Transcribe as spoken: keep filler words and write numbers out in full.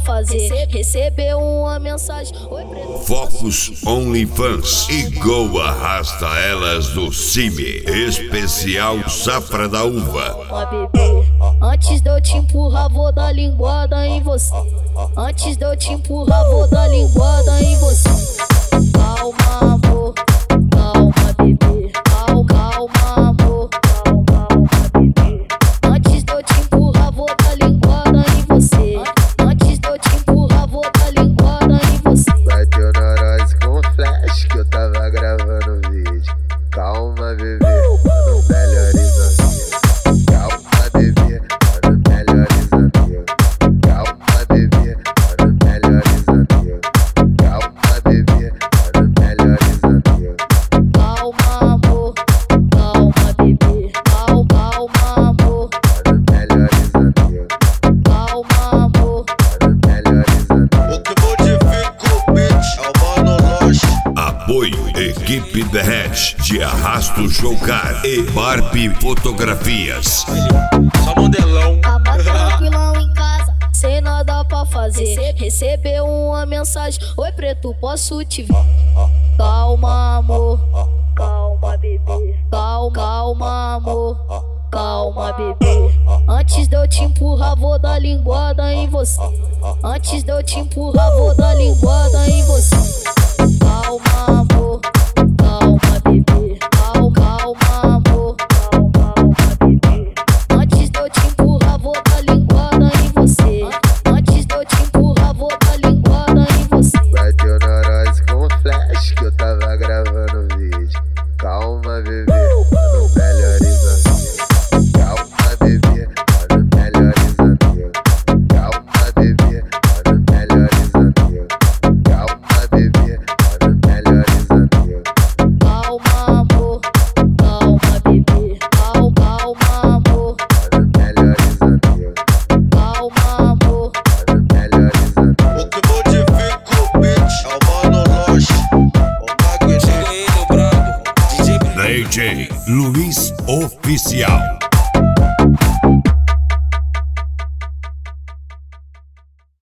fazer. Recebeu uma mensagem. Oi, preto. Focus OnlyFans e Go arrasta elas do Cime. Especial Safra da Uva. Uma bebê, antes de eu te empurrar, vou dar linguada em você. Antes de eu te empurrar, vou dar linguada em você. Calma, amor, calma, bebê. Calma, calma, amor, calma, bebê. Antes de eu te empurrar, vou dar linguada em você. Antes de eu te empurrar, vou dar linguada em você. Bateu na nós com flash que eu tava gravando vídeo. Calma, bebê, mano, melhores amigos. Calma, bebê, mano, melhores amigos. Calma, bebê, mano, melhores amigos. Calma, bebê, mano, melhores amigos. Calma, amor, calma, bebê. Calma, calma, amor, Mano, melhores amigos. calma, amor. Mano, melhores amigos. O que modifica o beat é o Mano Loche. Apoio Equipe Derrete de Arrasto Jogar e Barbie Fotografias. Só modelão. Tava tranquilão em casa, sem nada pra fazer. Recebeu uma mensagem. Oi, preto, posso te ver? Calma, amor, calma, bebê. Calma, calma, amor, calma, bebê. Antes de eu te empurrar, vou dar linguada em você. Antes de eu te empurrar, vou dar linguada em você. Calma, amor, calma, bebê. Calma, calma, amor, calma, bebê. Antes de eu te empurrar, vou dar linguada em você. Antes de eu te empurrar, vou dar linguada em você. Bateu na nós com flash que eu tava gravando vídeo. Calma, bebê, mano, melhores amigos. Calma, bebê, mano, melhores amigos. Calma, bebê, mano, melhores amigos. Calma, bebê, mano, melhores amigos. Calma, amor, calma, bebê. Calma, calma, amor, Mano, melhores amigos. calma, amor. Mano, melhores amigos. O que modifica o beat é o Mano Loche. O Magno chega aí, meu brabo. D J D J Luiz Oficial.